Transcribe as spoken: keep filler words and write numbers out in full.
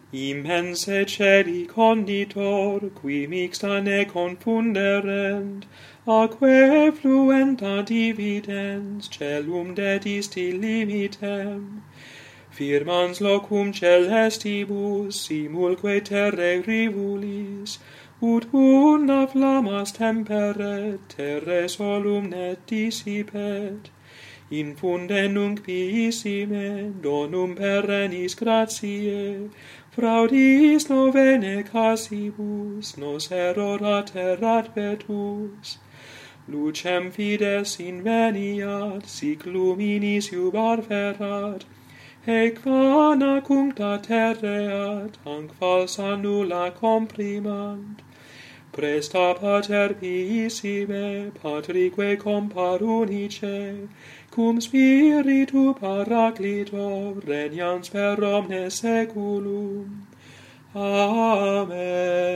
Immense celi conditor, qui mixta ne confunderent, aque fluenta dividens, celum dedisti limitem. Firmans locum celestibus, simulque terre rivulis, ut una flammas temperet, terre solum net dissipet. Infunde nunc piissime, donum perennis gratiae, fraudis novene casibus, nos erorat erat vetus. Lucem fides inveniat, sic luminis iubar ferat, hec vana cuncta terreat, hanc falsa nulla comprimant. Presta pater piissime, patrique compar unice, cum spiritu paraclito, regnans per omnes saeculum. Amen.